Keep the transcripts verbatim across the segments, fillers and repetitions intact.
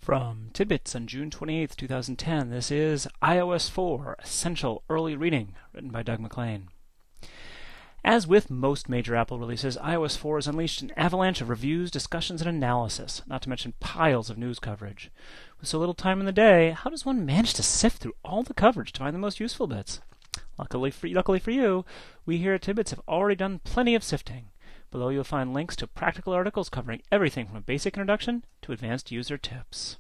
From Tidbits on June twenty-eighth, two thousand ten, this is i O S four Essential Early Reading, written by Doug McLean. As with most major Apple releases, i O S four has unleashed an avalanche of reviews, discussions, and analysis, not to mention piles of news coverage. With so little time in the day, how does one manage to sift through all the coverage to find the most useful bits? Luckily for, luckily for you, we here at Tidbits have already done plenty of sifting. Below you'll find links to practical articles covering everything from a basic introduction to advanced user tips.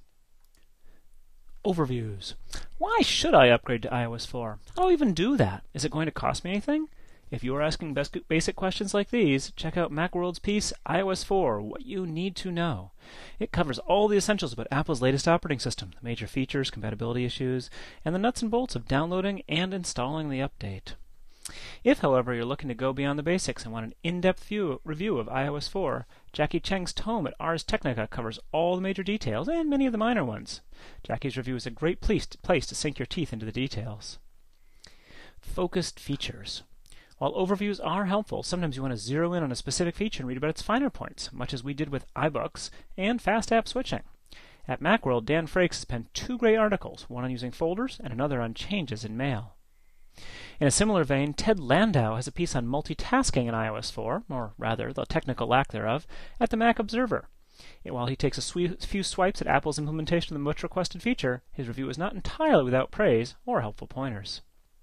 Overviews. Why should I upgrade to i O S four? How do I even do that? Is it going to cost me anything? If you are asking basic questions like these, check out Macworld's piece, i O S four, What You Need to Know. It covers all the essentials about Apple's latest operating system, the major features, compatibility issues, and the nuts and bolts of downloading and installing the update. If, however, you're looking to go beyond the basics and want an in-depth view, review of i O S four, Jackie Cheng's tome at Ars Technica covers all the major details and many of the minor ones. Jackie's review is a great place to, place to sink your teeth into the details. Focused features. While overviews are helpful, sometimes you want to zero in on a specific feature and read about its finer points, much as we did with iBooks and fast app switching. At Macworld, Dan Frakes has penned two great articles, one on using folders and another on changes in Mail. In a similar vein, Ted Landau has a piece on multitasking in i O S four, or rather, the technical lack thereof, at the Mac Observer. And while he takes a sw- few swipes at Apple's implementation of the much requested feature, his review is not entirely without praise or helpful pointers.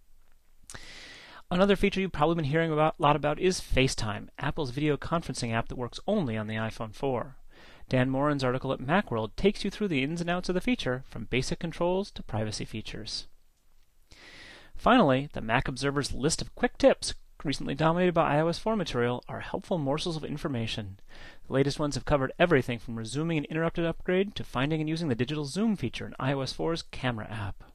Another feature you've probably been hearing a about, lot about is FaceTime, Apple's video conferencing app that works only on the iPhone four. Dan Morin's article at Macworld takes you through the ins and outs of the feature, from basic controls to privacy features. Finally, the Mac Observer's list of quick tips, recently dominated by i O S four material, are helpful morsels of information. The latest ones have covered everything from resuming an interrupted upgrade to finding and using the digital zoom feature in i O S four's camera app.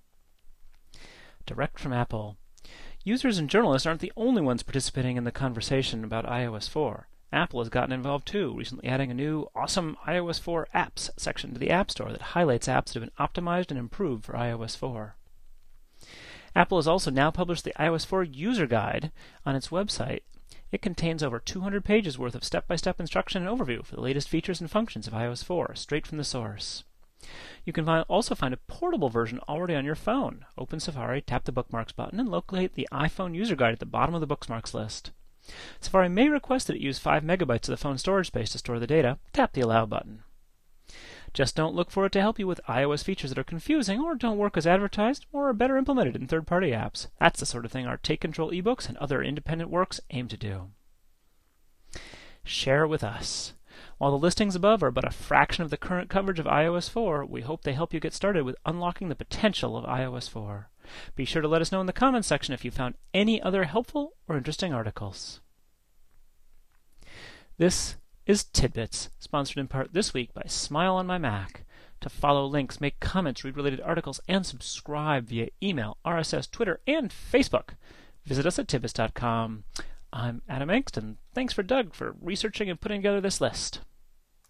Direct from Apple. Users and journalists aren't the only ones participating in the conversation about i O S four. Apple has gotten involved too, recently adding a new Awesome i O S four Apps section to the App Store that highlights apps that have been optimized and improved for i O S four. Apple has also now published the i O S four User Guide on its website. It contains over two hundred pages worth of step-by-step instruction and overview for the latest features and functions of i O S four, straight from the source. You can find, also find a portable version already on your phone. Open Safari, tap the Bookmarks button, and locate the iPhone User Guide at the bottom of the Bookmarks list. Safari may request that it use five megabytes of the phone's storage space to store the data. Tap the Allow button. Just don't look for it to help you with iOS features that are confusing or don't work as advertised or are better implemented in third-party apps. That's the sort of thing our Take Control ebooks and other independent works aim to do. Share it with us. While the listings above are but a fraction of the current coverage of i O S four, we hope they help you get started with unlocking the potential of i O S four. Be sure to let us know in the comments section if you found any other helpful or interesting articles. This is Tidbits, sponsored in part this week by Smile on My Mac. To follow links, make comments, read related articles, and subscribe via email, R S S, Twitter, and Facebook. Visit us at tidbits dot com. I'm Adam Engst, and thanks for Doug for researching and putting together this list.